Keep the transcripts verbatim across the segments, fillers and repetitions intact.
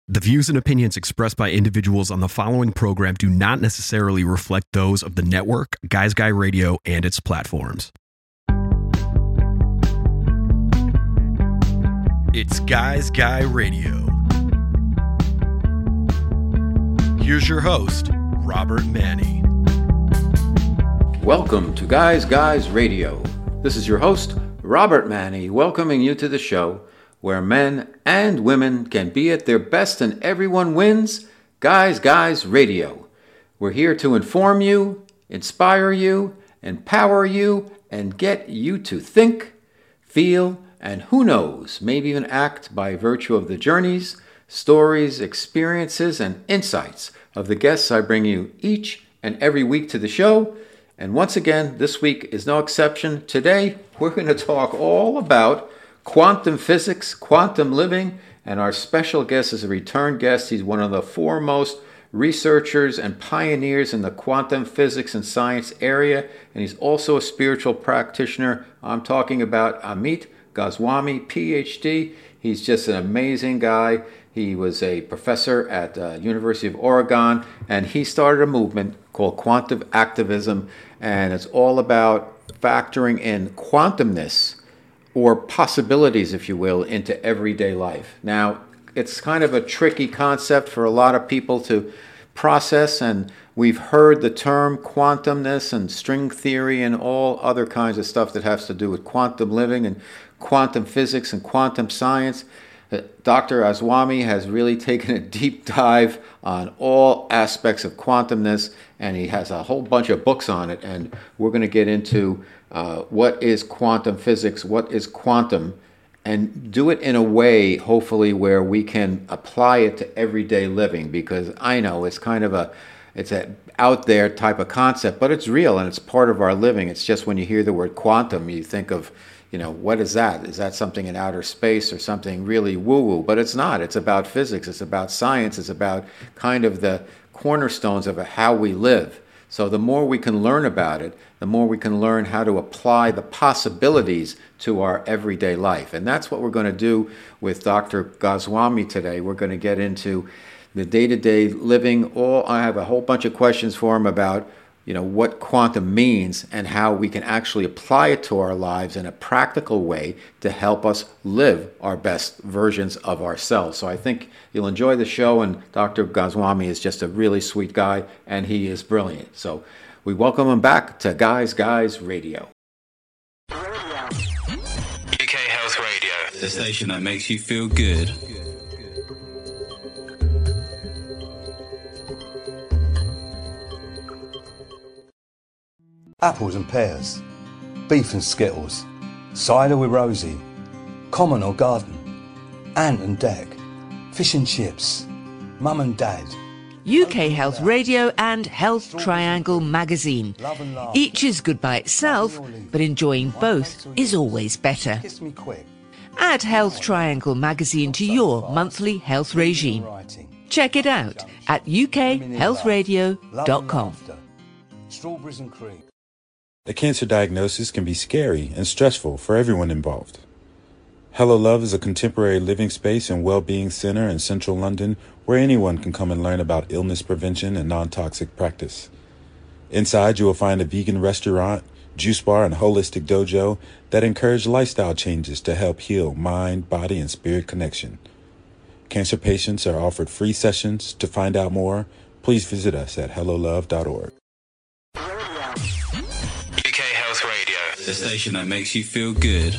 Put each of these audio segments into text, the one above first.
The views and opinions expressed by individuals on the following program do not necessarily reflect those of the network, Guys Guy Radio, and its platforms. It's Guys Guy Radio. Here's your host, Robert Manny. Welcome to Guys Guys Radio. This is your host, Robert Manny, welcoming you to the show where men and women can be at their best and everyone wins. Guys Guys Radio. We're here to inform you, inspire you, empower you, and get you to think, feel, and who knows, maybe even act by virtue of the journeys, stories, experiences, and insights of the guests I bring you each and every week to the show. And once again, this week is no exception. Today, we're going to talk all about quantum physics, quantum living, and our special guest is a return guest. He's one of the foremost researchers and pioneers in the quantum physics and science area, and he's also a spiritual practitioner. I'm talking about Amit Goswami, P H D. He's just an amazing guy. He was a professor at the uh, University of Oregon, and he started a movement called quantum activism, and it's all about factoring in quantumness, or possibilities, if you will, into everyday life. Now, it's kind of a tricky concept for a lot of people to process, and we've heard the term quantumness and string theory and all other kinds of stuff that has to do with quantum living and quantum physics and quantum science. Doctor Goswami has really taken a deep dive on all aspects of quantumness, and he has a whole bunch of books on it, and we're going to get into uh, what is quantum physics, what is quantum, and do it in a way, hopefully, where we can apply it to everyday living, because I know it's kind of a, it's a out there type of concept, but it's real, and it's part of our living. It's just when you hear the word quantum, you think of, you know, what is that? Is that something in outer space or something really woo-woo? But it's not. It's about physics. It's about science. It's about kind of the cornerstones of how we live. So the more we can learn about it, the more we can learn how to apply the possibilities to our everyday life. And that's what we're going to do with Doctor Goswami today. We're going to get into the day-to-day living. All I have a whole bunch of questions for him about, you know, what quantum means and how we can actually apply it to our lives in a practical way to help us live our best versions of ourselves. So I think you'll enjoy the show, and Doctor Goswami is just a really sweet guy, and he is brilliant. So we welcome him back to Guys Guys Radio. U K Health Radio, the station that makes you feel good. Apples and pears, beef and skittles, cider with Rosie, common or garden, ant and deck, fish and chips, mum and dad. U K Health Radio and Health Triangle magazine. Each is good by itself, but enjoying both is always better. Add Health Triangle magazine to your monthly health regime. Check it out at u k health radio dot com. Strawberries and cream. A cancer diagnosis can be scary and stressful for everyone involved. Hello Love is a contemporary living space and well-being center in central London where anyone can come and learn about illness prevention and non-toxic practice. Inside, you will find a vegan restaurant, juice bar, and holistic dojo that encourage lifestyle changes to help heal mind, body, and spirit connection. Cancer patients are offered free sessions. To find out more, please visit us at hello love dot org. The station that makes you feel good.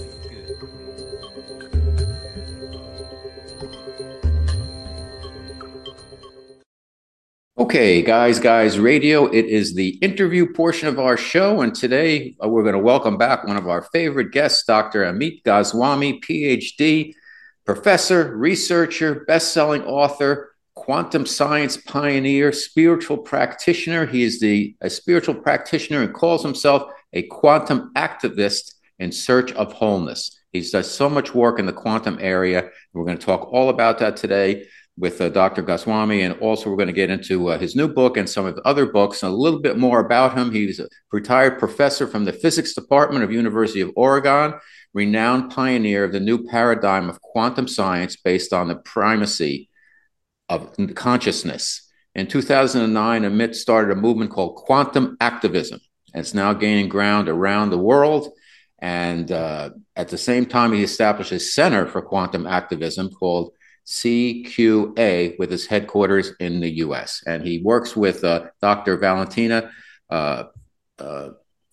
Okay, Guys Guys Radio, it is the interview portion of our show, and today uh, we're going to welcome back one of our favorite guests, Doctor Amit Goswami, P H D, professor, researcher, best-selling author, quantum science pioneer, spiritual practitioner. He is the a spiritual practitioner and calls himself a quantum activist in search of wholeness. He's done so much work in the quantum area. We're going to talk all about that today with uh, Doctor Goswami, and also we're going to get into uh, his new book and some of the other books and a little bit more about him. He's a retired professor from the physics department of University of Oregon, renowned pioneer of the new paradigm of quantum science based on the primacy of consciousness. In two thousand nine, Amit started a movement called quantum activism. And it's now gaining ground around the world. And uh, at the same time, he established a center for quantum activism called C Q A with his headquarters in the U S. And he works with uh, Doctor Valentina uh, uh,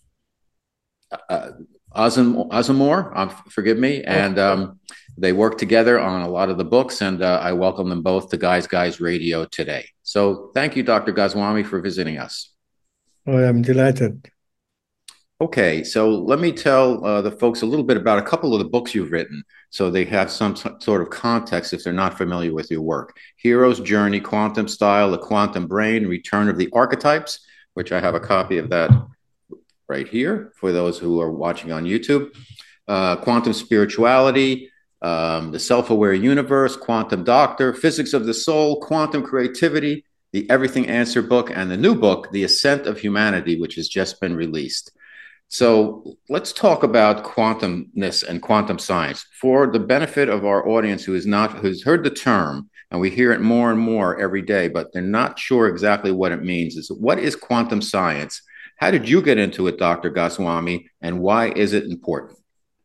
uh, Azamor, um, forgive me, and um, they work together on a lot of the books, and uh, I welcome them both to Guys Guys Radio today. So thank you, Doctor Goswami, for visiting us. Oh, I'm delighted. Okay, so let me tell uh, the folks a little bit about a couple of the books you've written so they have some sort of context if they're not familiar with your work. Hero's Journey, Quantum Style, The Quantum Brain, Return of the Archetypes, which I have a copy of that right here for those who are watching on YouTube. Uh, Quantum Spirituality, um, The Self-Aware Universe, Quantum Doctor, Physics of the Soul, Quantum Creativity, the Everything Answer book, and the new book, The Ascent of Humanity, which has just been released. So let's talk about quantumness and quantum science for the benefit of our audience who is not, who's heard the term, and we hear it more and more every day, but they're not sure exactly what it means. Is what is quantum science? How did you get into it, Doctor Goswami, and why is it important?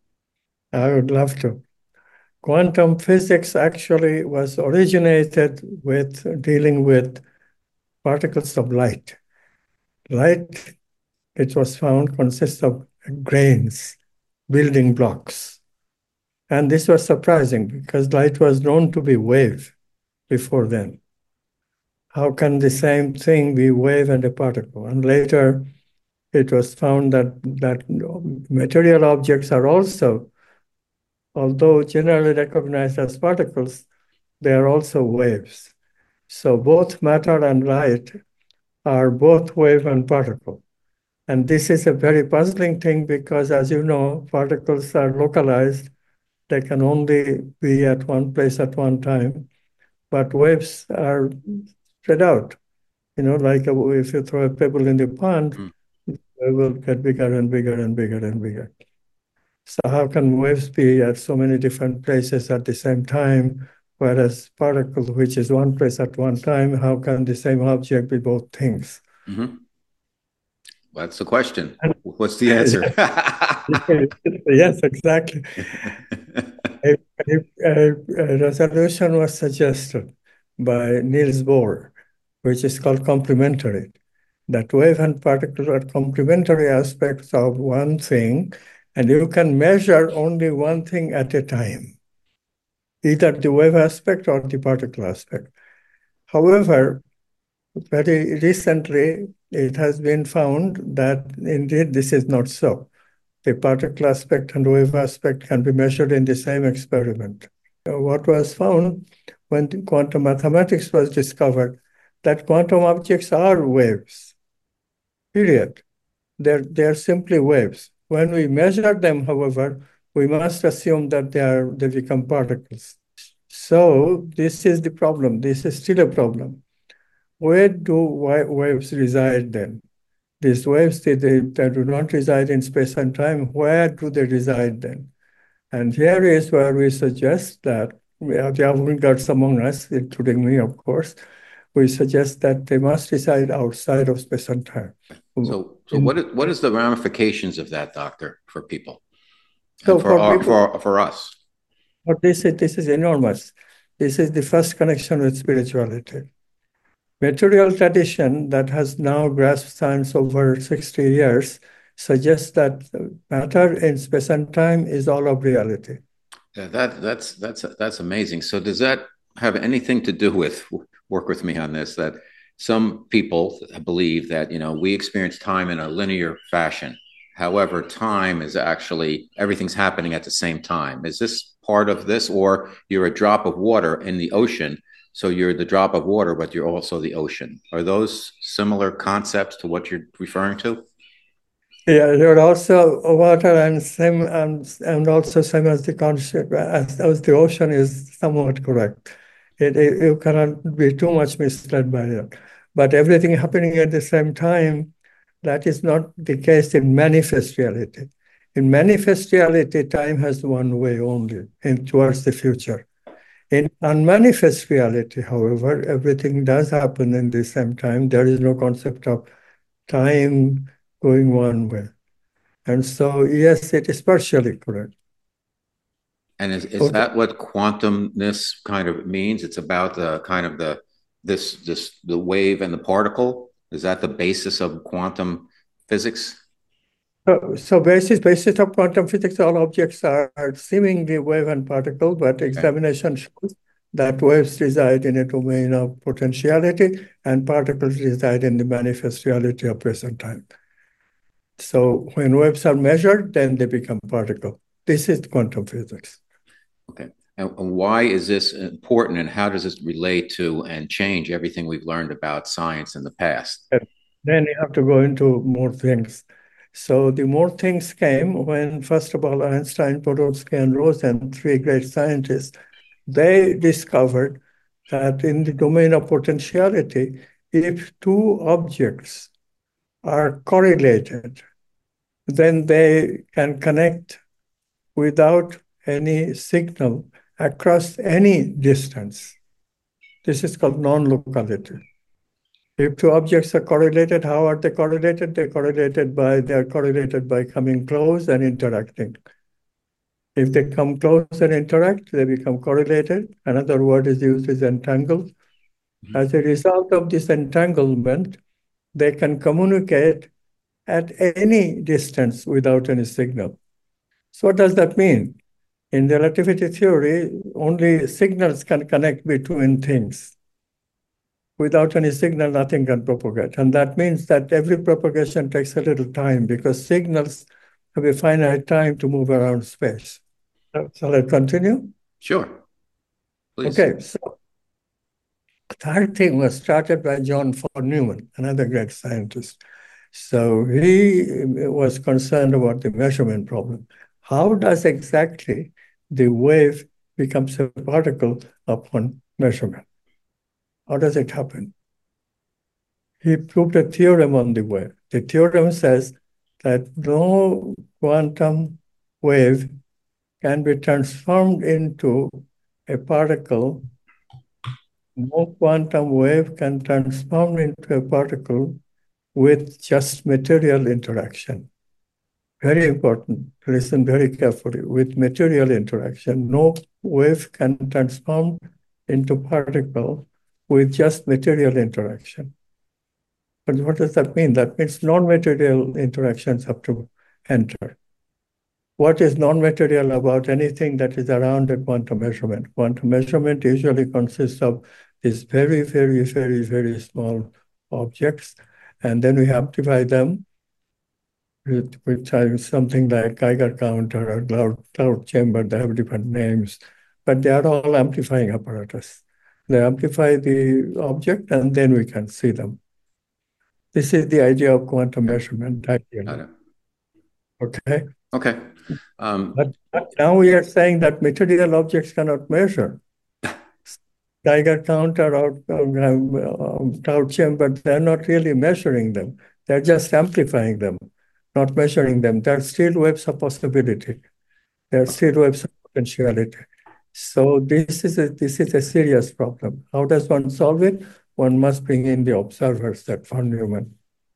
I would love to. Quantum physics actually was originated with dealing with particles of light. Light, it was found, consists of grains, building blocks. And this was surprising because light was known to be wave before then. How can the same thing be wave and a particle? And later, it was found that, that material objects are also, although generally recognized as particles, they are also waves. So both matter and light are both wave and particle. And this is a very puzzling thing because, as you know, particles are localized. They can only be at one place at one time, but waves are spread out. You know, like a, if you throw a pebble in the pond, mm. It will get bigger and bigger and bigger and bigger. So how can waves be at so many different places at the same time, whereas particle, which is one place at one time, how can the same object be both things? Mm-hmm. That's the question. What's the answer? Yes, exactly. a, a, a resolution was suggested by Niels Bohr, which is called complementary. That wave and particle are complementary aspects of one thing, and you can measure only one thing at a time, either the wave aspect or the particle aspect. However, very recently, it has been found that indeed this is not so. The particle aspect and wave aspect can be measured in the same experiment. What was found when quantum mathematics was discovered, that quantum objects are waves. Period. They're, they're simply waves. When we measure them, however, we must assume that they are they become particles. So this is the problem. This is still a problem. Where do waves reside then? These waves, they, they, they do not reside in space and time. Where do they reside then? And here is where we suggest that, we have the avant-gardes among us, including me, of course, we suggest that they must reside outside of space and time. So, so what is, what is the ramifications of that, Doctor, for people? So and for, for, our, people, for, for us? But this is, this is enormous. This is the first connection with spirituality. Material tradition that has now grasped science over sixty years suggests that matter in space and time is all of reality. Yeah, that, that's, that's, that's amazing. So does that have anything to do with, work with me on this, that some people believe that, you know, we experience time in a linear fashion. However, time is actually, everything's happening at the same time. Is this part of this, or you're a drop of water in the ocean, so you're the drop of water, but you're also the ocean? Are those similar concepts to what you're referring to? Yeah, you're also water and same, and, and also same as the concept, as, as the ocean is somewhat correct. It, it, you cannot be too much misled by it. But everything happening at the same time, that is not the case in manifest reality. In manifest reality, time has one way only, and towards the future. In unmanifest reality, however, everything does happen in the same time. There is no concept of time going one way. And so, yes, it is partially correct. And is, is Okay. that what quantumness kind of means? It's about the kind of the this this the wave and the particle. Is that the basis of quantum physics? So, so basis basis of quantum physics, all objects are, are seemingly wave and particle, but examination okay. shows that waves reside in a domain of potentiality and particles reside in the manifest reality of present time. So when waves are measured, then they become particle. This is quantum physics. Okay. And why is this important, and how does this relate to and change everything we've learned about science in the past? Then you have to go into more things. So the more things came when, first of all, Einstein, Podolsky, and Rosen, three great scientists, they discovered that in the domain of potentiality, if two objects are correlated, then they can connect without any signal across any distance. This is called non-locality. If two objects are correlated, how are they correlated? They're correlated by they're correlated by coming close and interacting. If they come close and interact, they become correlated. Another word is used is entangled. Mm-hmm. As a result of this entanglement, they can communicate at any distance without any signal. So what does that mean? In relativity theory, only signals can connect between things. Without any signal, nothing can propagate. And that means that every propagation takes a little time because signals have a finite time to move around space. Shall I continue? Sure. Please. Okay, so the third thing was started by John von Neumann, another great scientist. So he was concerned about the measurement problem. How does exactly the wave becomes a particle upon measurement? How does it happen? He proved a theorem on the wave. The theorem says that no quantum wave can be transformed into a particle. No quantum wave can transform into a particle with just material interaction. Very important. Listen very carefully. With material interaction, no wave can transform into particle with just material interaction. But what does that mean? That means non-material interactions have to enter. What is non-material about anything that is around a quantum measurement? Quantum measurement usually consists of these very, very, very, very small objects, and then we amplify them with, with something like Geiger counter or cloud, cloud chamber. They have different names, but they are all amplifying apparatus. They amplify the object, and then we can see them. This is the idea of quantum measurement. Ideally. Okay. Okay. Um, but, but now we are saying that material objects cannot measure. Geiger counter or um, cloud chamber, they're not really measuring them. They're just amplifying them, not measuring them. They're still waves of possibility. They're still waves of potentiality. So this is a this is a serious problem. How does one solve it? One must bring in the observers, that von Neumann.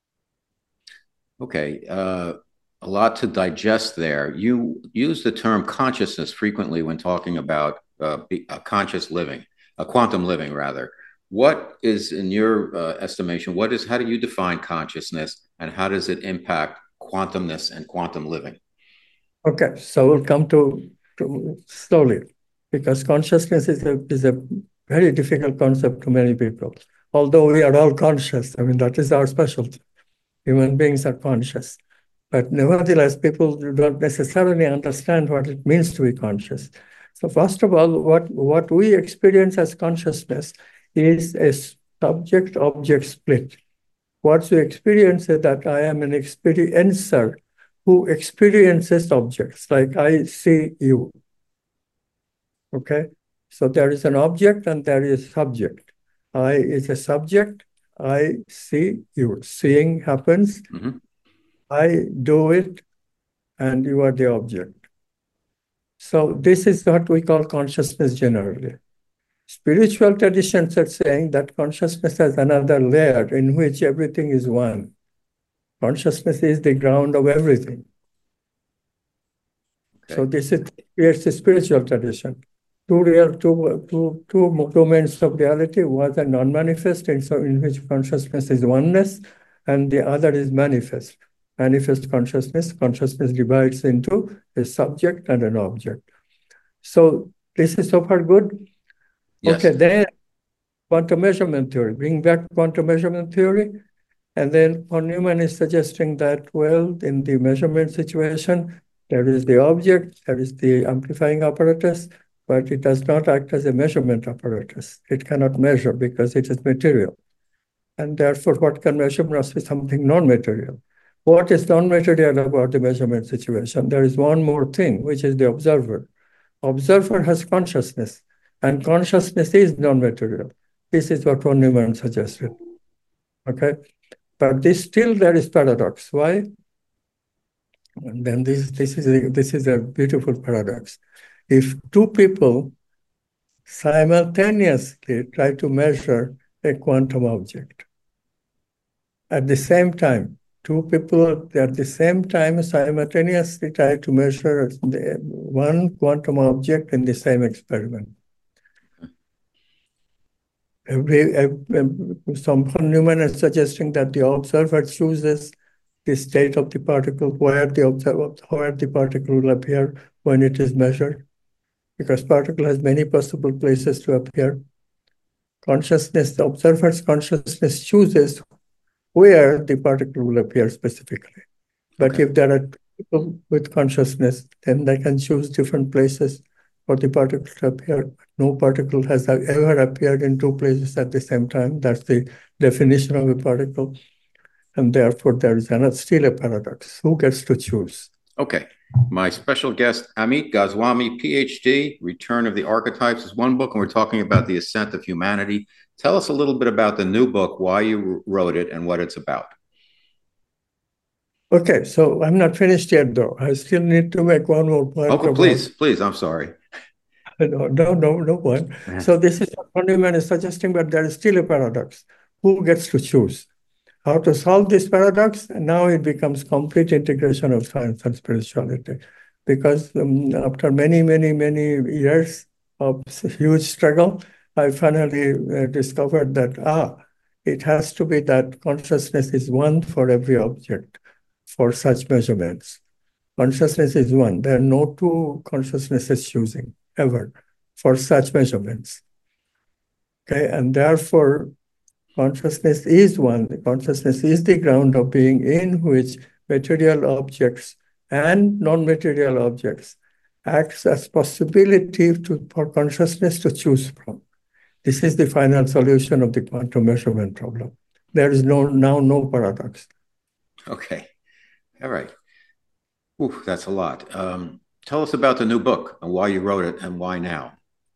Okay, uh, a lot to digest there. You use the term consciousness frequently when talking about uh, a conscious living, a quantum living, rather. What is, in your uh, estimation, what is? How do you define consciousness, and how does it impact quantumness and quantum living? Okay, so we'll come to, to slowly. Because consciousness is a, is a very difficult concept to many people. Although we are all conscious, I mean, that is our specialty. Human beings are conscious. But nevertheless, people don't necessarily understand what it means to be conscious. So first of all, what, what we experience as consciousness is a subject-object split. What we experience is that I am an experiencer who experiences objects, like I see you. Okay, so there is an object and there is subject. I is a subject. I see you. Seeing happens. Mm-hmm. I do it, and you are the object. So this is what we call consciousness generally. Spiritual traditions are saying that consciousness has another layer in which everything is one. Consciousness is the ground of everything. Okay. So this is creates a spiritual tradition. Two real, two, two, two domains of reality. One are non-manifest, in, so in which consciousness is oneness, and the other is manifest. Manifest consciousness. Consciousness divides into a subject and an object. So this is so far good. Yes. Okay, then quantum measurement theory. Bring back quantum measurement theory. And then von Neumann is suggesting that, well, in the measurement situation, there is the object, there is the amplifying apparatus, but it does not act as a measurement apparatus. It cannot measure because it is material. And therefore, what can measure must be something non-material. What is non-material about the measurement situation? There is one more thing, which is the observer. Observer has consciousness, and consciousness is non-material. This is what von Neumann suggested. Okay? But this still there is paradox. Why? And then this, this, is a, this is a beautiful paradox. If two people simultaneously try to measure a quantum object, at the same time, two people at the same time simultaneously try to measure the one quantum object in the same experiment. Every, every, some von Neumann is suggesting that the observer chooses the state of the particle, where the observer, where the particle will appear when it is measured, because particle has many possible places to appear. Consciousness, the observer's consciousness chooses where the particle will appear specifically. But okay. If there are people with consciousness, then they can choose different places for the particle to appear. No particle has ever appeared in two places at the same time. That's the definition of a particle. And therefore, there is another, still a paradox. Who gets to choose? Okay. My special guest, Amit Goswami, P H D, Return of the Archetypes is one book, and we're talking about the ascent of humanity. Tell us a little bit about the new book, why you wrote it, and what it's about. Okay, so I'm not finished yet, though. I still need to make one more point. Oh, please, about... please, I'm sorry. No, no, no, no one. So this is what von Neumann is suggesting, but there is still a paradox. Who gets to choose? How to solve this paradox? And now it becomes complete integration of science and spirituality. Because um, after many, many, many years of huge struggle, I finally uh, discovered that, ah, it has to be that consciousness is one for every object for such measurements. Consciousness is one. There are no two consciousnesses choosing ever for such measurements. Okay, and therefore, consciousness is one. Consciousness is the ground of being in which material objects and non-material objects acts as possibility to, for consciousness to choose from. This is the final solution of the quantum measurement problem. There is no now no paradox. Okay. All right. Ooh, that's a lot. Um, tell us about the new book and why you wrote it and why now.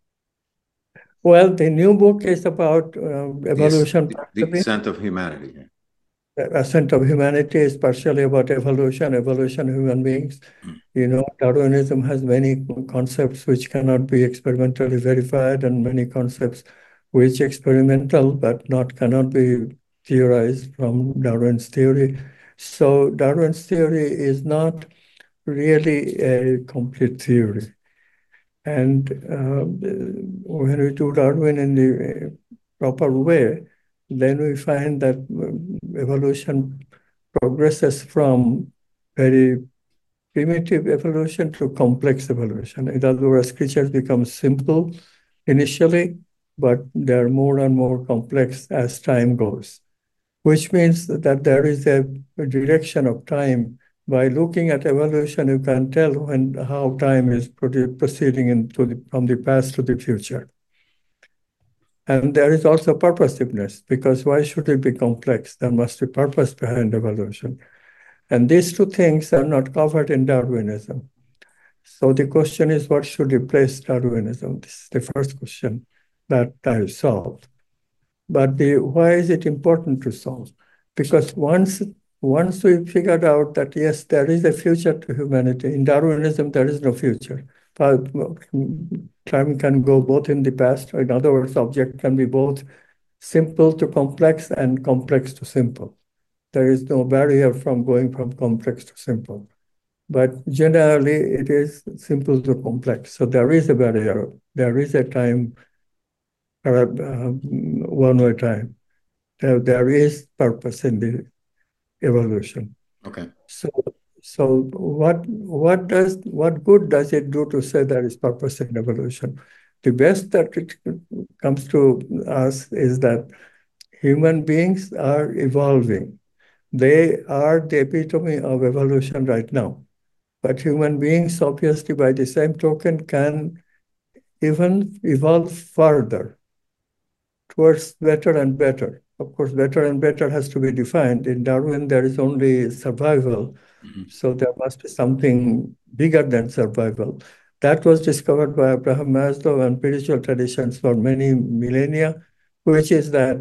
Well, the new book is about uh, evolution. The, the ascent of humanity. The ascent of humanity is partially about evolution, evolution of human beings. Mm. You know, Darwinism has many concepts which cannot be experimentally verified, and many concepts which experimental but not cannot be theorized from Darwin's theory. So Darwin's theory is not really a complete theory. And uh, when we do Darwin in the proper way, then we find that evolution progresses from very primitive evolution to complex evolution. In other words, creatures become simple initially, but they're more and more complex as time goes, which means that there is a, a direction of time. By looking at evolution, you can tell when how time is proceeding into the, from the past to the future. And there is also purposiveness, because why should it be complex? There must be purpose behind evolution. And these two things are not covered in Darwinism. So the question is, what should replace Darwinism? This is the first question that I solved. But the, why is it important to solve? Because once Once we figured out that, yes, there is a future to humanity. In Darwinism, there is no future. Time can go both in the past, or in other words, object can be both simple to complex and complex to simple. There is no barrier from going from complex to simple. But generally, it is simple to complex. So there is a barrier. There is a time, uh, one-way time. There, there is purpose in the evolution. Okay. So, so what what does what good does it do to say there is purpose in evolution? The best that it comes to us is that human beings are evolving. They are the epitome of evolution right now. But human beings, obviously, by the same token, can even evolve further towards better and better. Of course, better and better has to be defined. In Darwin, there is only survival. Mm-hmm. So there must be something bigger than survival. That was discovered by Abraham Maslow and spiritual traditions for many millennia, which is that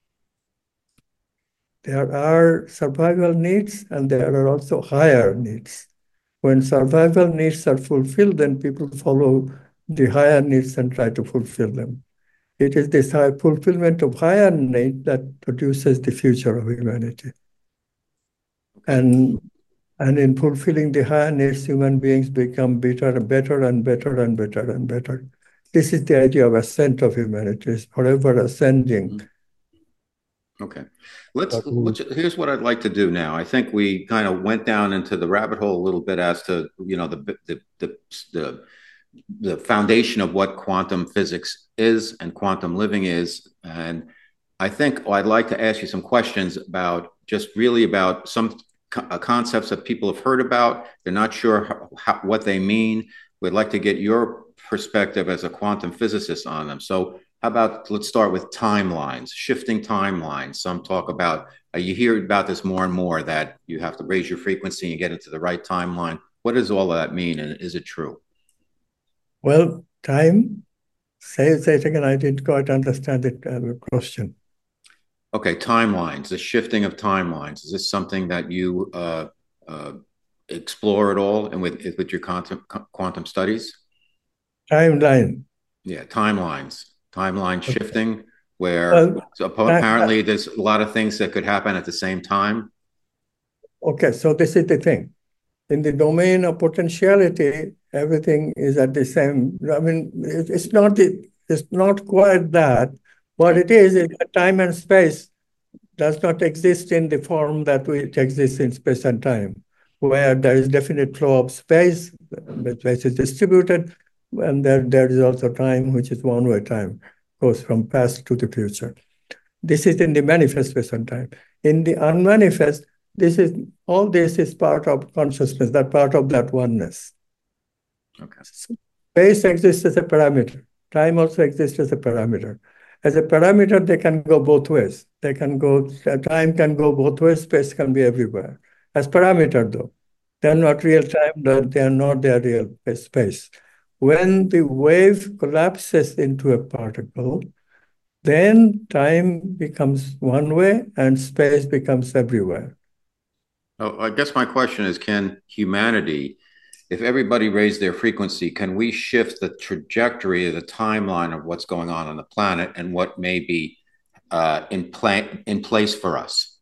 there are survival needs and there are also higher needs. When survival needs are fulfilled, then people follow the higher needs and try to fulfill them. It is this high fulfillment of higher need that produces the future of humanity. And, and in fulfilling the higher needs, human beings become better and better and better and better and better. This is the idea of ascent of humanity, is forever ascending. Okay. Let's, let's, here's what I'd like to do now. I think we kind of went down into the rabbit hole a little bit as to, you know, the, the, the, the the foundation of what quantum physics is and quantum living is. And I think oh, I'd like to ask you some questions about just really about some co- concepts that people have heard about. They're not sure how, how, what they mean. We'd like to get your perspective as a quantum physicist on them. So how about, let's start with timelines, shifting timelines. Some talk about, uh, you hear about this more and more, that you have to raise your frequency and get into the right timeline. What does all of that mean? And is it true? Well, time, say, say it again, I didn't quite understand the uh, question. Okay, timelines, the shifting of timelines. Is this something that you uh, uh, explore at all and with, with your quantum, quantum studies? Timeline. Yeah, timelines, timeline okay. shifting, where well, so apparently that, there's a lot of things that could happen at the same time. Okay, so this is the thing. In the domain of potentiality, everything is at the same. I mean, it's not the, it's not quite that. What it is is that time and space does not exist in the form that it exists in space and time, where there is definite flow of space, the space is distributed, and there, there is also time, which is one-way time, goes from past to the future. This is in the manifest space and time. In the unmanifest, This is all this is part of consciousness, that part of that oneness. Okay. Space exists as a parameter. Time also exists as a parameter. As a parameter, they can go both ways. They can go, time can go both ways, space can be everywhere. As parameter, though, they're not real time, they are not their real space. When the wave collapses into a particle, then time becomes one way and space becomes everywhere. Oh, I guess my question is, can humanity, if everybody raised their frequency, can we shift the trajectory of the timeline of what's going on on the planet and what may be uh, in, pla- in place for us?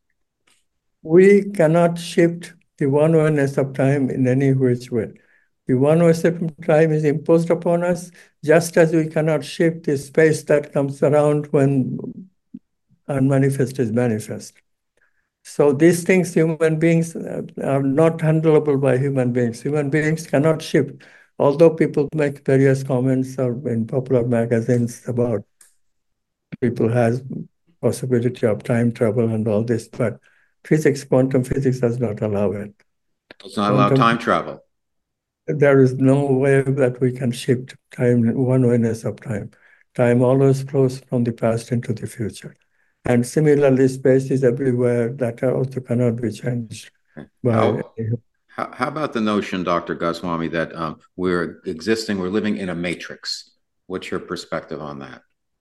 We cannot shift the one-wayness of time in any which way. The one-wayness of time is imposed upon us, just as we cannot shift the space that comes around when unmanifest is manifest. So these things, human beings are not handleable by human beings. Human beings cannot shift, although people make various comments or in popular magazines about people has possibility of time travel and all this, but physics, quantum physics does not allow it. Does not allow time travel. There is no way that we can shift time, one-wayness of time. Time always flows from the past into the future. And similarly, space is everywhere. That also cannot be changed. By how, how, how about the notion, Doctor Goswami, that um, we're existing, we're living in a matrix? What's your perspective on that?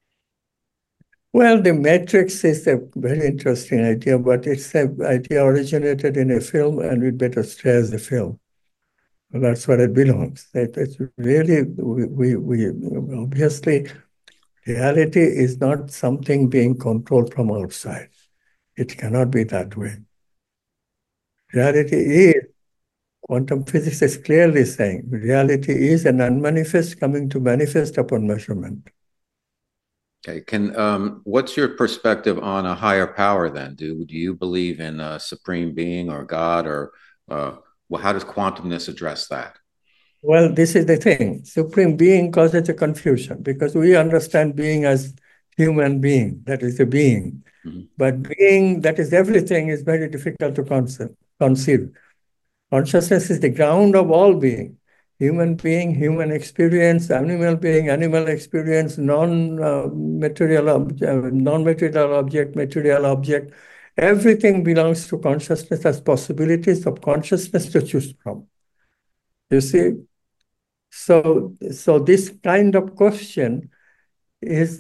Well, the matrix is a very interesting idea, but it's an idea originated in a film, and we'd better stay as a film. That's where it belongs. It, it's really, we, we, we obviously, reality is not something being controlled from outside. It cannot be that way. Reality is, quantum physics is clearly saying, reality is an unmanifest coming to manifest upon measurement. Okay, can um, what's your perspective on a higher power then? Do do you believe in a supreme being or God, or uh, well, how does quantumness address that? Well, this is the thing. Supreme being causes a confusion because we understand being as human being, that is a being. Mm-hmm. But being that is everything is very difficult to concept, conceive. Consciousness is the ground of all being. Human being, human experience, animal being, animal experience, non-material, uh, uh, non-material object, material object. Everything belongs to consciousness as possibilities of consciousness to choose from. You see? So, so this kind of question is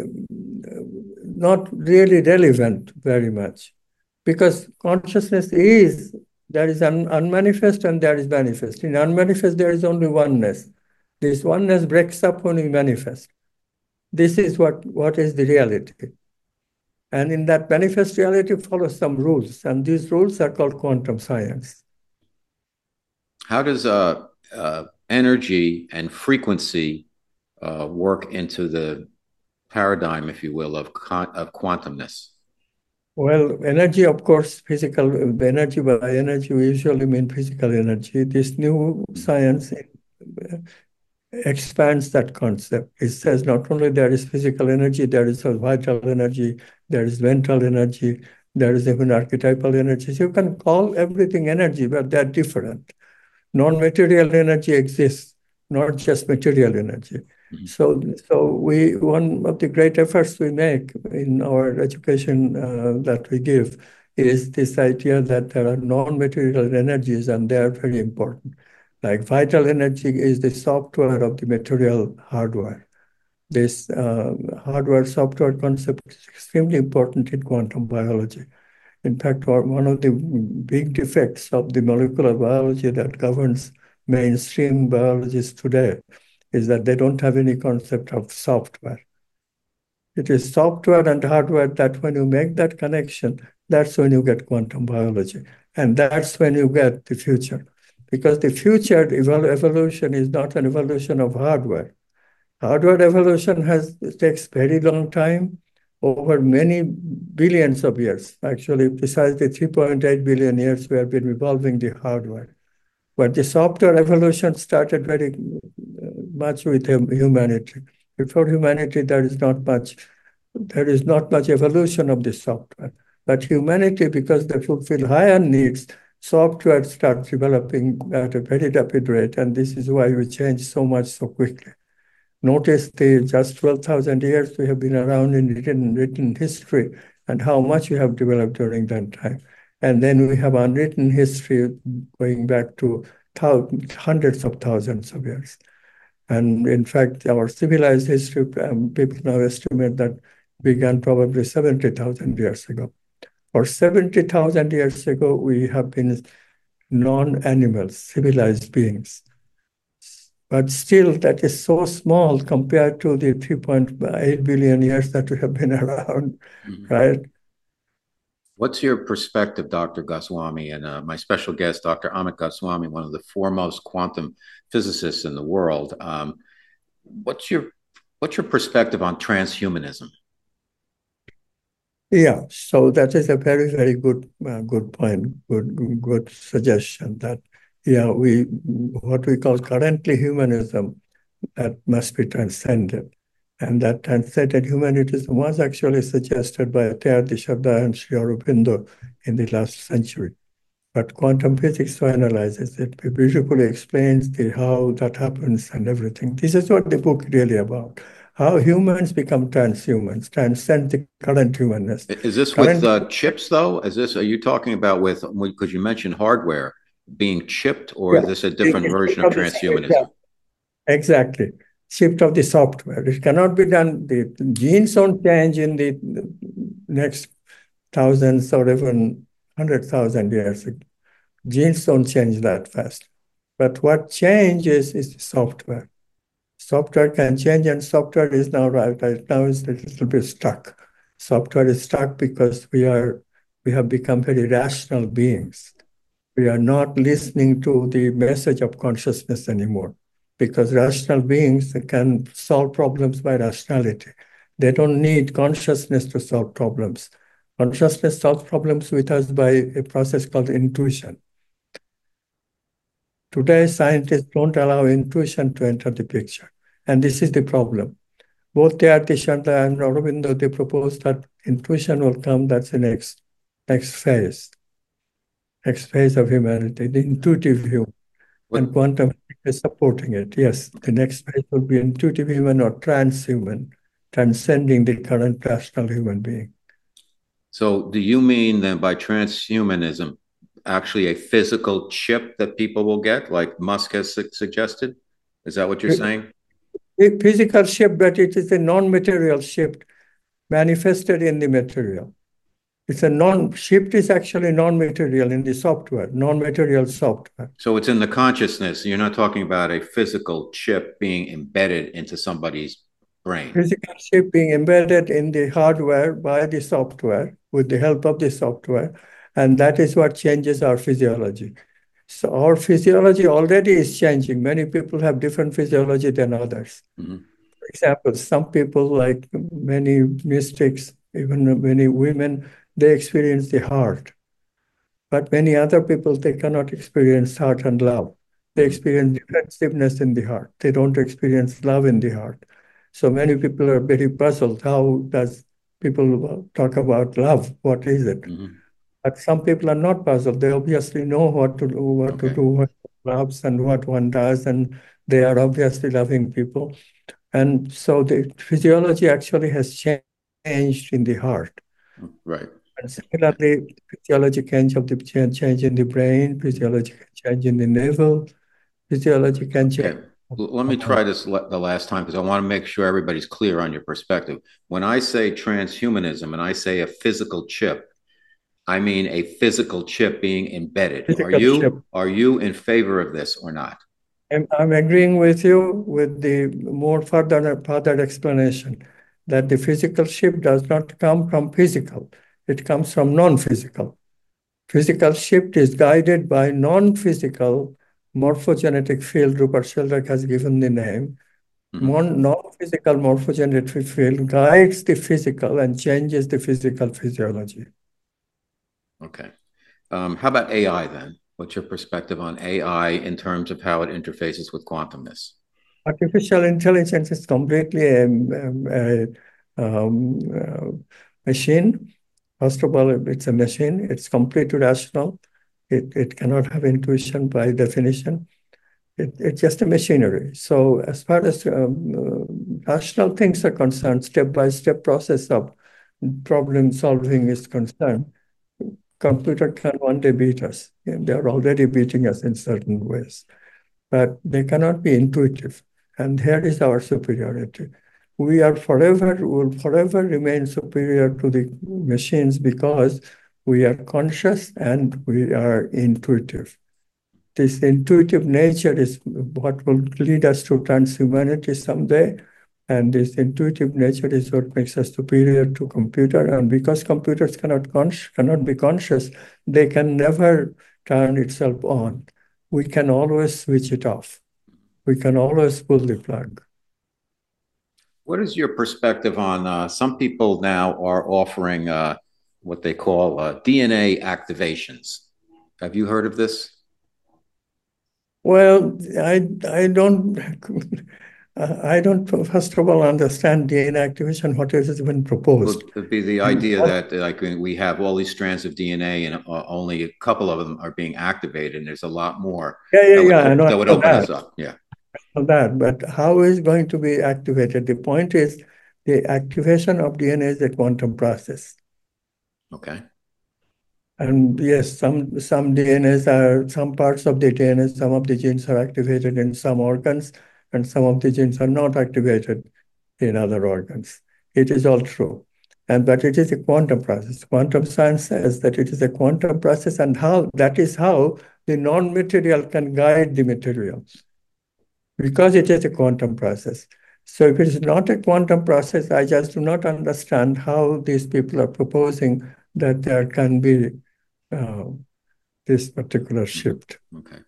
not really relevant very much because consciousness is, there is un, unmanifest and there is manifest. In unmanifest, there is only oneness. This oneness breaks up when we manifest. This is what, what is the reality. And in that manifest reality follows some rules, and these rules are called quantum science. How does uh, uh, energy and frequency uh, work into the paradigm, if you will, of, of quantumness? Well, energy, of course, physical energy, by energy we usually mean physical energy. This new science expands that concept. It says not only there is physical energy, there is a vital energy, there is mental energy, there is even archetypal energy. So you can call everything energy, but they're different. Non-material energy exists, not just material energy. Mm-hmm. So, so we one of the great efforts we make in our education uh, that we give is this idea that there are non-material energies, and they are very important. Like vital energy is the software of the material hardware. This uh, hardware-software concept is extremely important in quantum biology. In fact, one of the big defects of the molecular biology that governs mainstream biologists today is that they don't have any concept of software. It is software and hardware that when you make that connection, that's when you get quantum biology. And that's when you get the future. Because the future evolution is not an evolution of hardware. Hardware evolution has takes very long time, over many billions of years. Actually, precisely three point eight billion years we have been evolving the hardware. But the software evolution started very much with humanity. Before humanity, there is not much, there is not much evolution of the software. But humanity, because they fulfill higher needs, software starts developing at a very rapid rate, and this is why we change so much so quickly. Notice the just twelve thousand years we have been around in written, written history and how much we have developed during that time. And then we have unwritten history going back to thousands, hundreds of thousands of years. And in fact, our civilized history, um, people now estimate that began probably seventy thousand years ago. For seventy thousand years ago, we have been non-animals, civilized beings. But still, that is so small compared to the three point eight billion years that we have been around, mm-hmm. right? What's your perspective, Doctor Goswami, and uh, my special guest, Doctor Amit Goswami, one of the foremost quantum physicists in the world? Um, what's your what's your perspective on transhumanism? Yeah, so that is a very, very good, uh, good point, good, good suggestion. That yeah, we what we call currently humanism that must be transcended. And that transcended humanism was actually suggested by Teilhard de Chardin and Sri Aurobindo in the last century. But quantum physics analyzes it, it beautifully explains the, how that happens and everything. This is what the book really about. How humans become transhumans, transcend the current humanness. Is this current, with uh, chips, though? Is this, are you talking about with, because you mentioned hardware being chipped, or yeah, is this a different it, version of transhumanism? Yeah, exactly. Shift of the software. It cannot be done. The genes don't change in the next thousands or even one hundred thousand years. Genes don't change that fast. But what changes is the software. Software can change, and software is now right, right now is a little bit stuck. Software is stuck because we are we have become very rational beings. We are not listening to the message of consciousness anymore, because rational beings can solve problems by rationality. They don't need consciousness to solve problems. Consciousness solves problems with us by a process called intuition. Today, scientists don't allow intuition to enter the picture. And this is the problem. Both Teilhard Chardin and Aurobindo, they propose that intuition will come, that's the next, next phase, next phase of humanity, the intuitive human. What? And quantum is supporting it. Yes, the next phase will be intuitive human or transhuman, transcending the current rational human being. So do you mean then by transhumanism, actually a physical chip that people will get, like Musk has su- suggested? Is that what you're saying? A physical chip, but it is a non-material chip manifested in the material. It's a non, shift is actually non-material in the software, non-material software. So it's in the consciousness. You're not talking about a physical chip being embedded into somebody's brain. Physical chip being embedded in the hardware by the software with the help of the software. And that is what changes our physiology. So our physiology already is changing. Many people have different physiology than others. Mm-hmm. For example, some people, like many mystics, even many women, they experience the heart. But many other people, they cannot experience heart and love. They experience defensiveness in the heart. They don't experience love in the heart. So many people are very puzzled. How does people talk about love? What is it? Mm-hmm. But some people are not puzzled. They obviously know what to do, what okay. to do, what loves and what one does, and they are obviously loving people. And so the physiology actually has changed in the heart. Right. And similarly, physiology change of the change in the brain, physiology can change in the navel, physiology can change. Okay. Let me try this the last time, because I want to make sure everybody's clear on your perspective. When I say transhumanism and I say a physical chip, I mean a physical chip being embedded. Physical are you chip. Are you in favor of this or not? I'm, I'm agreeing with you with the more further, further explanation that the physical chip does not come from physical. It comes from non-physical. Physical shift is guided by non-physical morphogenetic field. Rupert Sheldrake has given the name. Mm-hmm. Non-physical morphogenetic field guides the physical and changes the physical physiology. Okay. Um, how about A I then? What's your perspective on A I in terms of how it interfaces with quantumness? Artificial intelligence is completely a, a, a um, uh, machine. First of all, it's a machine. It's completely rational. It, it cannot have intuition by definition. It, it's just a machinery. So as far as um, uh, rational things are concerned, step-by-step process of problem solving is concerned, computer can one day beat us. They are already beating us in certain ways, but they cannot be intuitive. And here is our superiority. We are forever, will forever remain superior to the machines because we are conscious and we are intuitive. This intuitive nature is what will lead us to transhumanity someday. And this intuitive nature is what makes us superior to computer. And because computers cannot, cannot be conscious, they can never turn itself on. We can always switch it off. We can always pull the plug. What is your perspective on uh, some people now are offering uh, what they call uh, D N A activations? Have you heard of this? Well, I, I don't... I don't, first of all, understand D N A activation, what has been proposed. Well, it would be the idea that like we have all these strands of D N A and uh, only a couple of them are being activated, and there's a lot more yeah, yeah, that would, yeah, I know, that would open that. us up. Yeah. I know that, but how is it going to be activated? The point is the activation of D N A is a quantum process. Okay. And yes, some, some D N As are, some parts of the D N A, some of the genes are activated in some organs, and some of the genes are not activated in other organs. It is all true. And but it is a quantum process. Quantum science says that it is a quantum process, and how that is how the non-material can guide the material because it is a quantum process. So if it is not a quantum process, I just do not understand how these people are proposing that there can be uh, this particular shift. Okay.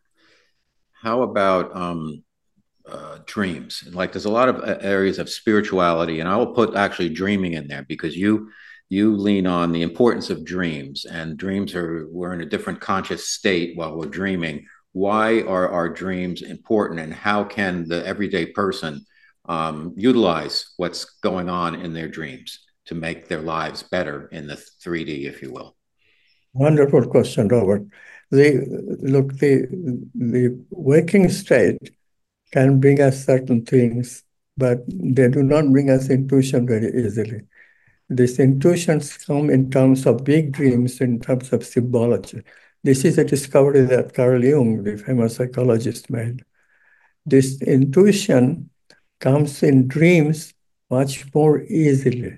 How about um, uh, dreams? Like, there's a lot of areas of spirituality, and I will put actually dreaming in there because you you lean on the importance of dreams, and dreams are we're in a different conscious state while we're dreaming. Why are our dreams important, and how can the everyday person um, utilize what's going on in their dreams to make their lives better in the three D, if you will? Wonderful question, Robert. The, look, the, the waking state can bring us certain things, but they do not bring us intuition very easily. These intuitions come in terms of big dreams, in terms of symbology. This is a discovery that Carl Jung, the famous psychologist, made. This intuition comes in dreams much more easily.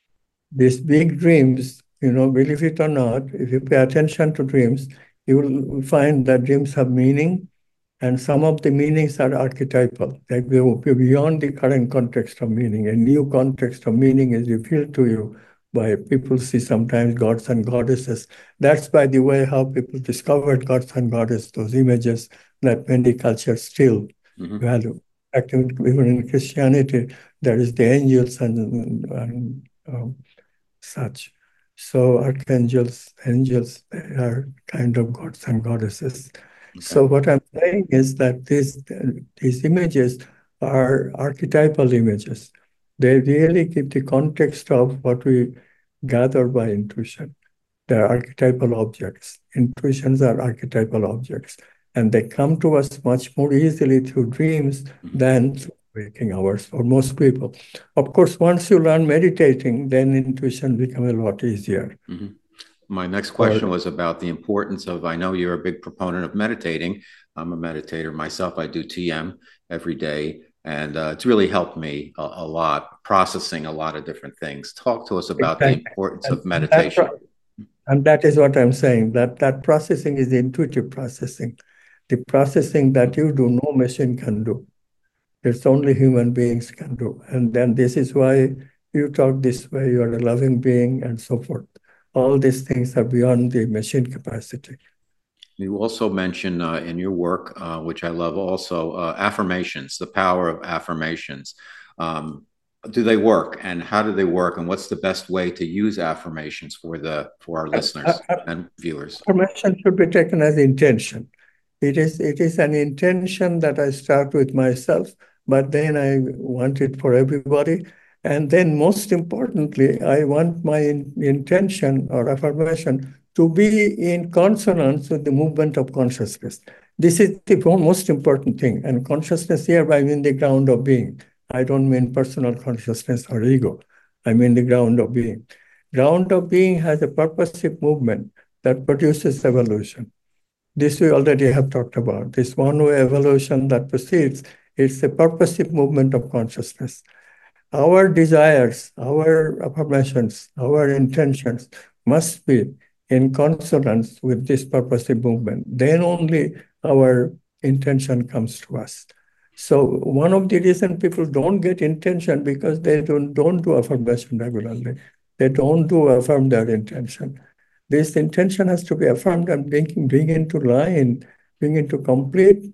These big dreams, you know, believe it or not, if you pay attention to dreams, you will find that dreams have meaning, and some of the meanings are archetypal. They go beyond the current context of meaning. A new context of meaning is revealed to you by people see sometimes gods and goddesses. That's, by the way, how people discovered gods and goddesses, those images that many cultures still mm-hmm. value. Actually, even in Christianity, there is the angels and, and um, such. So archangels, angels, they are kind of gods and goddesses. Okay. So what I'm saying is that these, these images are archetypal images. They really give the context of what we gather by intuition. They're archetypal objects. Intuitions are archetypal objects. And they come to us much more easily through dreams mm-hmm. than through waking hours for most people. Of course, once you learn meditating, then intuition becomes a lot easier. Mm-hmm. My next question or, was about the importance of, I know you're a big proponent of meditating. I'm a meditator myself. I do T M every day, and uh, it's really helped me a, a lot, processing a lot of different things. Talk to us about exactly. the importance and, of meditation. And, that, and that is what I'm saying, that that processing is the intuitive processing. The processing that you do, no machine can do. It's only human beings can do. And then this is why you talk this way, you're a loving being, and so forth. All these things are beyond the machine capacity. You also mention uh, in your work, uh, which I love also, uh, affirmations, the power of affirmations. Um, do they work, and how do they work, and what's the best way to use affirmations for the for our listeners uh, uh, and viewers? Affirmation should be taken as intention. It is, it is an intention that I start with myself, but then I want it for everybody. And then most importantly, I want my in, intention or affirmation to be in consonance with the movement of consciousness. This is the most important thing. And consciousness here, I mean the ground of being. I don't mean personal consciousness or ego. I mean the ground of being. Ground of being has a purposive movement that produces evolution. This we already have talked about. This one-way evolution that proceeds, it's a purposive movement of consciousness. Our desires, our affirmations, our intentions must be in consonance with this purposive movement. Then only our intention comes to us. So one of the reasons people don't get intention because they don't, don't do affirmation regularly. They don't do affirm their intention. This intention has to be affirmed and bring, bring into line, bring into complete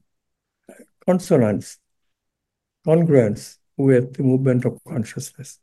consonance, congruence with the movement of consciousness.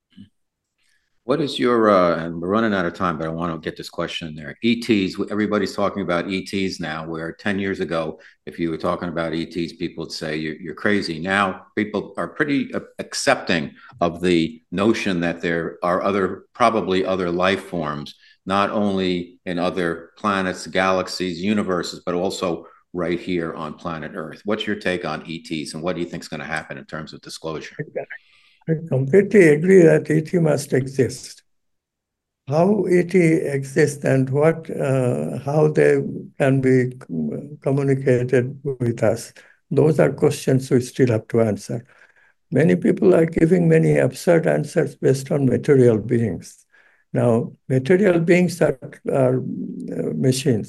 What is your, uh, and we're running out of time, but I want to get this question in there. E Ts, everybody's talking about E Ts now, where ten years ago, if you were talking about E Ts, people would say you're, you're crazy. Now people are pretty accepting of the notion that there are other, probably other life forms, not only in other planets, galaxies, universes, but also right here on planet Earth. What's your take on E Ts, and what do you think is going to happen in terms of disclosure? I completely agree that E T must exist. How E T exists and what, uh, how they can be communicated with us, those are questions we still have to answer. Many people are giving many absurd answers based on material beings. Now, material beings are, are uh, machines.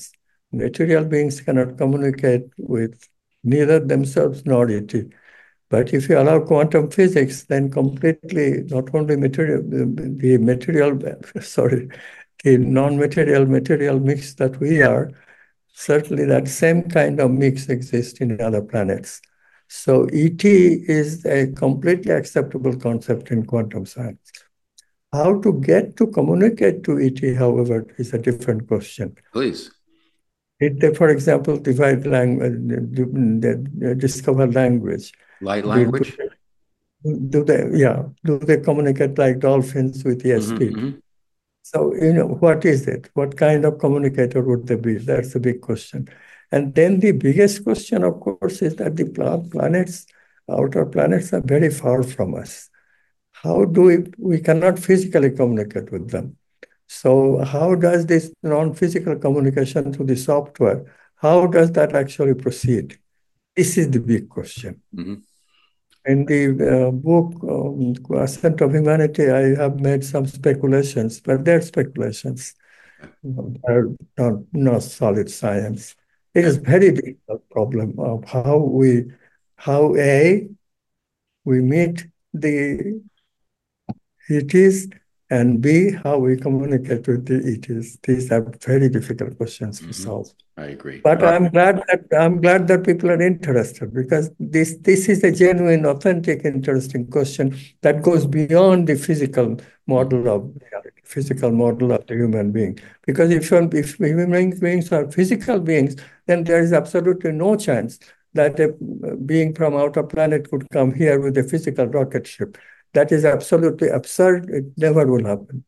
Material beings cannot communicate with neither themselves nor E T. But if you allow quantum physics, then completely, not only material, the material, sorry, the non-material material mix that we are, certainly that same kind of mix exists in other planets. So E T is a completely acceptable concept in quantum science. How to get to communicate to E T, however, is a different question. Please. Did they, for example, divide language, discover language? Light language? Do they, do they, yeah, do they communicate like dolphins with E S P? Mm-hmm, mm-hmm. So, you know, what is it? What kind of communicator would they be? That's a big question. And then the biggest question, of course, is that the planets, outer planets, are very far from us. How do we, we cannot physically communicate with them. So how does this non-physical communication through the software, how does that actually proceed? This is the big question. Mm-hmm. In the uh, book, um, Ascent of Humanity, I have made some speculations, but they're speculations. They're not, not solid science. It is a very difficult problem of how we, how A, we meet the E Ts, and B, how we communicate with the E Ts. These are very difficult questions Mm-hmm. to solve. I agree. But Doctor I'm glad that I'm glad that people are interested, because this this is a genuine, authentic, interesting question that goes beyond the physical model of reality, physical model of the human being. Because if if human beings are physical beings, then there is absolutely no chance that a being from outer planet could come here with a physical rocket ship. That is absolutely absurd. It never will happen.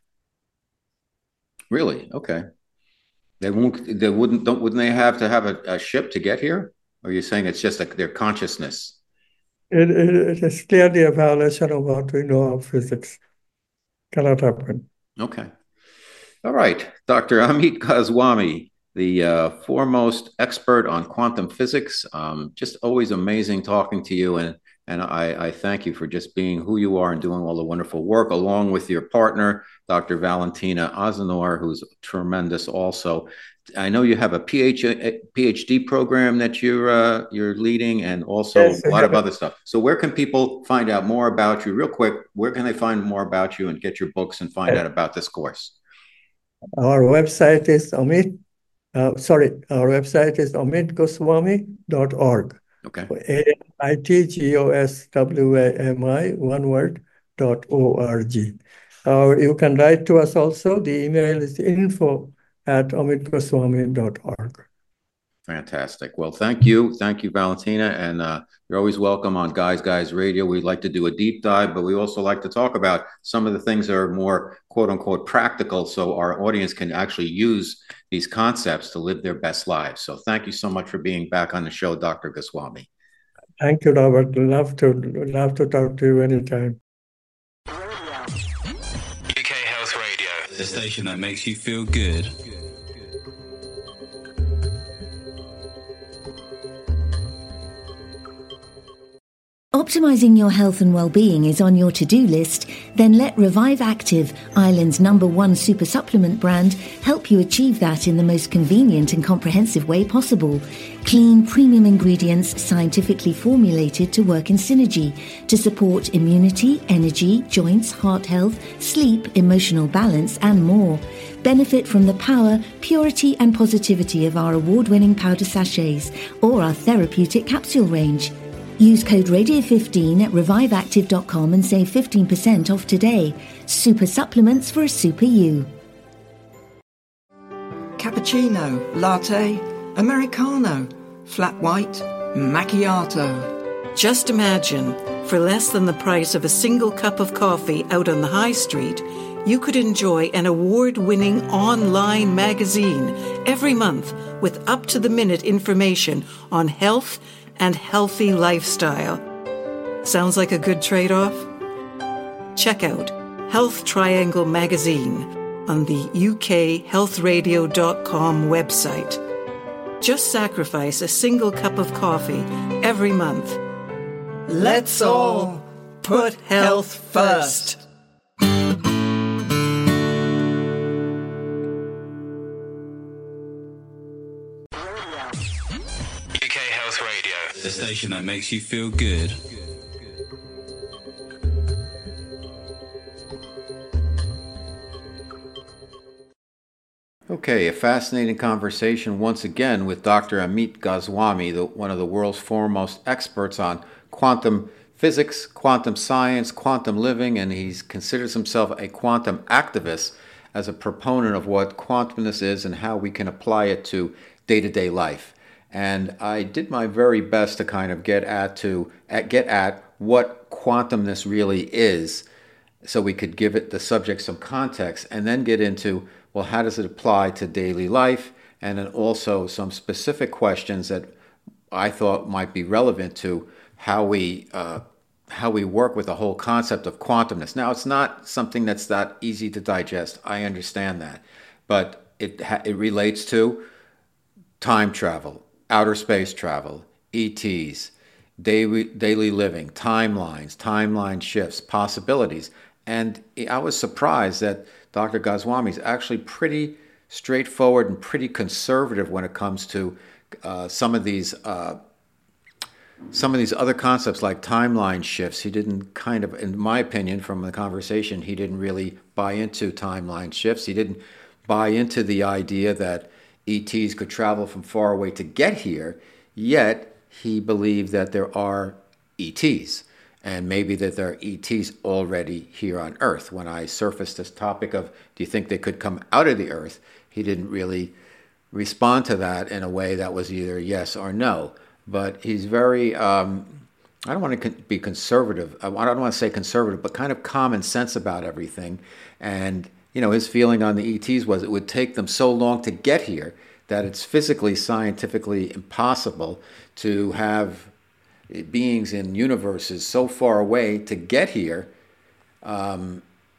Really? Okay. They won't. They wouldn't. Don't. Wouldn't they have to have a, a ship to get here? Or are you saying it's just like their consciousness? It, it, it is clearly a violation of what we know of physics. Cannot happen. Okay. All right, Doctor Amit Goswami, the uh, foremost expert on quantum physics. Um, just always amazing talking to you, and and I, I thank you for just being who you are and doing all the wonderful work, along with your partner, Doctor Valentina Ozanor, who's tremendous also. I know you have a PhD program that you're uh, you're leading, and also Yes, a lot of yeah. other stuff. So where can people find out more about you? Real quick, where can they find more about you and get your books and find out about this course? Our website is Amit, uh, sorry, our website is amit goswami dot org. Okay. A M I T G O S W A M I, one word, dot O R G. Or you can write to us also. The email is info at amit goswami dot org. Fantastic. Well, thank you. Thank you, Valentina. And uh, you're always welcome on Guys Guys Radio. We like to do a deep dive, but we also like to talk about some of the things that are more quote unquote practical, so our audience can actually use these concepts to live their best lives. So thank you so much for being back on the show, Doctor Goswami. Thank you, Robert. Love to, love to talk to you anytime. U K Health Radio, the station that makes you feel good. Optimizing your health and well-being is on your to-do list? Then let Revive Active, Ireland's number one super supplement brand, help you achieve that in the most convenient and comprehensive way possible. Clean, premium ingredients scientifically formulated to work in synergy to support immunity, energy, joints, heart health, sleep, emotional balance, and more. Benefit from the power, purity, and positivity of our award-winning powder sachets or our therapeutic capsule range. Use code radio fifteen at revive active dot com and save fifteen percent off today. Super supplements for a super you. Cappuccino, latte, Americano, flat white, macchiato. Just imagine, for less than the price of a single cup of coffee out on the high street, you could enjoy an award-winning online magazine every month with up-to-the-minute information on health and healthy lifestyle. Sounds like a good trade-off? Check out Health Triangle Magazine on the U K health radio dot com website. Just sacrifice a single cup of coffee every month. Let's all put health first. The station that makes you feel good. Okay, a fascinating conversation once again with Doctor Amit Goswami, the, one of the world's foremost experts on quantum physics, quantum science, quantum living, and he considers himself a quantum activist as a proponent of what quantumness is and how we can apply it to day-to-day life. And I did my very best to kind of get at to at, get at what quantumness really is, so we could give it the subject some context, and then get into, well, how does it apply to daily life, and then also some specific questions that I thought might be relevant to how we uh, how we work with the whole concept of quantumness. Now, it's not something that's that easy to digest. I understand that, but it ha- it relates to time travel, outer space travel, E Ts, daily daily living, timelines, timeline shifts, possibilities, and I was surprised that Doctor Goswami is actually pretty straightforward and pretty conservative when it comes to uh, some of these uh, some of these other concepts like timeline shifts. He didn't kind of, in my opinion, from the conversation, he didn't really buy into timeline shifts. He didn't buy into the idea that E Ts could travel from far away to get here, yet he believed that there are E Ts. And maybe that there are E Ts already here on Earth. When I surfaced this topic of, do you think they could come out of the Earth? He didn't really respond to that in a way that was either yes or no. But he's very, um, I don't want to be conservative. I don't want to say conservative, but kind of common sense about everything. And, you know, his feeling on the E Ts was it would take them so long to get here that it's physically, scientifically impossible to have beings in universes so far away to get here. Um,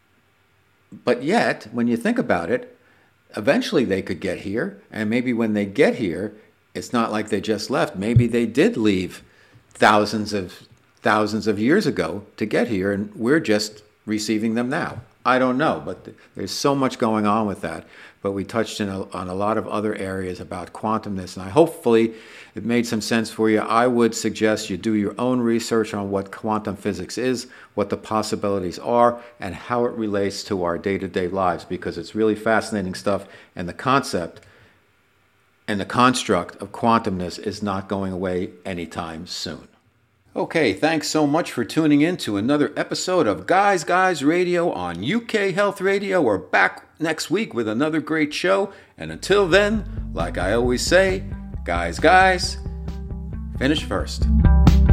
but yet, when you think about it, eventually they could get here. And maybe when they get here, it's not like they just left. Maybe they did leave thousands of thousands of years ago to get here, and we're just receiving them now. I don't know, but there's so much going on with that. But we touched in a, on a lot of other areas about quantumness, and I hopefully it made some sense for you. I would suggest you do your own research on what quantum physics is, what the possibilities are, and how it relates to our day-to-day lives, because it's really fascinating stuff, and the concept and the construct of quantumness is not going away anytime soon. Okay, thanks so much for tuning in to another episode of Guys Guys Radio on U K Health Radio. We're back next week with another great show. And until then, like I always say, guys, guys, finish first.